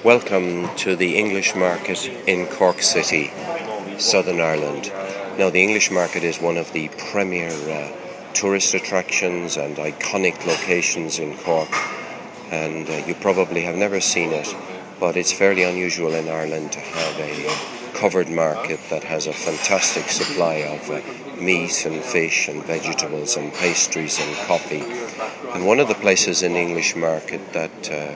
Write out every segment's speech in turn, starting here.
Welcome to the English Market in Cork City, Southern Ireland. Now, the English Market is one of the premier tourist attractions and iconic locations in Cork, and you probably have never seen it, but it's fairly unusual in Ireland to have a covered market that has a fantastic supply of meat and fish and vegetables and pastries and coffee. And one of the places in the English market that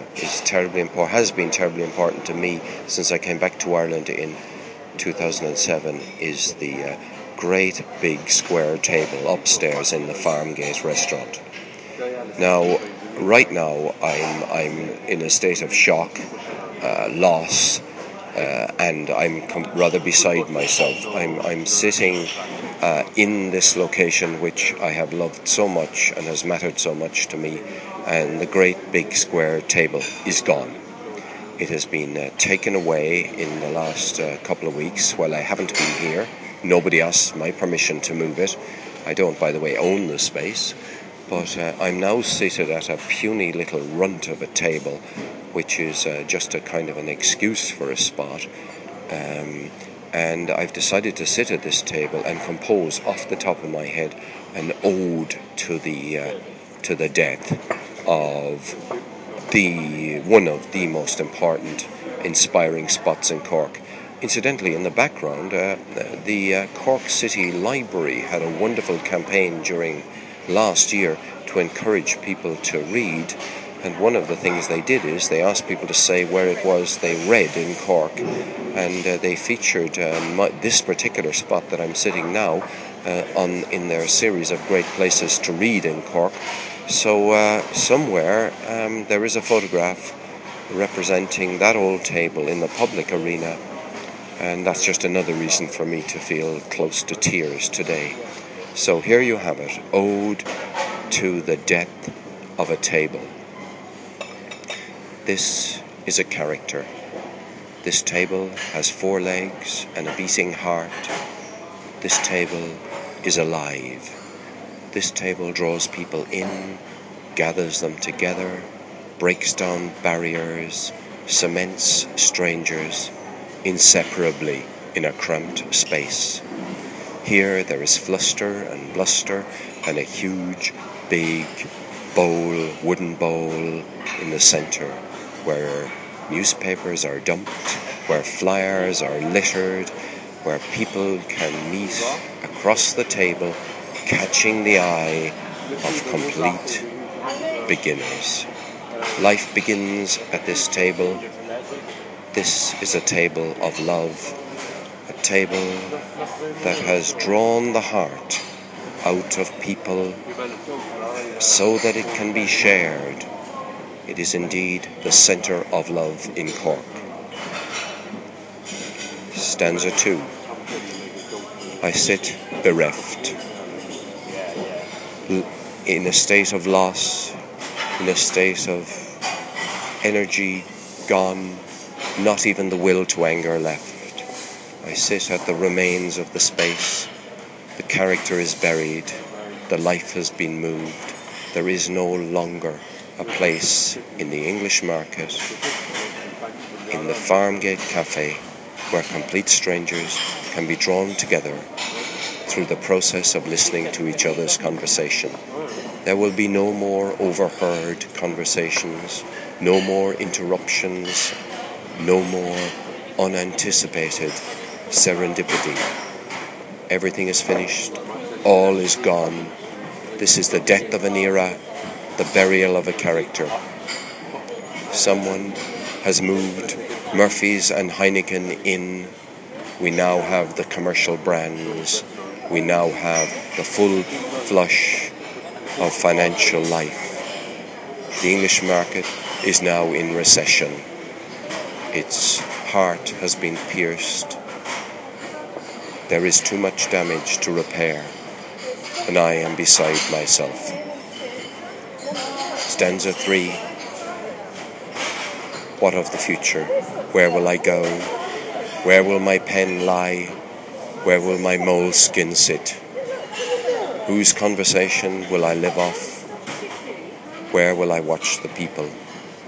has been terribly important to me since I came back to Ireland in 2007 is the great big square table upstairs in the Farmgate restaurant. Now, right now, I'm in a state of shock, loss, and I'm rather beside myself. I'm sitting in this location which I have loved so much and has mattered so much to me, and the great big square table is gone. It has been taken away in the last couple of weeks while I haven't been here. Nobody asked my permission to move it. I don't, by the way, own the space, but I'm now seated at a puny little runt of a table, which is just a kind of an excuse for a spot. And I've decided to sit at this table and compose off the top of my head an ode to the death of one of the most important, inspiring spots in Cork. Incidentally, in the background, the Cork City Library had a wonderful campaign during last year to encourage people to read. And one of the things they did is they asked people to say where it was they read in Cork. And they featured this particular spot that I'm sitting now in their series of great places to read in Cork. So somewhere there is a photograph representing that old table in the public arena. And that's just another reason for me to feel close to tears today. So here you have it, Ode to the Death of a Table. This is a character. This table has 4 legs and a beating heart. This table is alive. This table draws people in, gathers them together, breaks down barriers, cements strangers inseparably in a cramped space. Here there is fluster and bluster and a huge, big wooden bowl in the centre, where newspapers are dumped, where flyers are littered, where people can meet across the table, catching the eye of complete beginners. Life begins at this table. This is a table of love, a table that has drawn the heart out of people so that it can be shared. It is indeed the centre of love in Cork. Stanza 2. I sit bereft, in a state of loss, in a state of energy gone, not even the will to anger left. I sit at the remains of the space. The character is buried. The life has been moved. There is no longer a place in the English market, in the Farmgate Cafe, where complete strangers can be drawn together through the process of listening to each other's conversation. There will be no more overheard conversations, no more interruptions, no more unanticipated serendipity. Everything is finished. All is gone. This is the death of an era, the burial of a character. Someone has moved Murphy's and Heineken in. We now have the commercial brands. We now have the full flush of financial life. The English market is now in recession. Its heart has been pierced. There is too much damage to repair, and I am beside myself. Stanza 3. What of the future? Where will I go? Where will my pen lie? Where will my moleskin sit? Whose conversation will I live off? Where will I watch the people?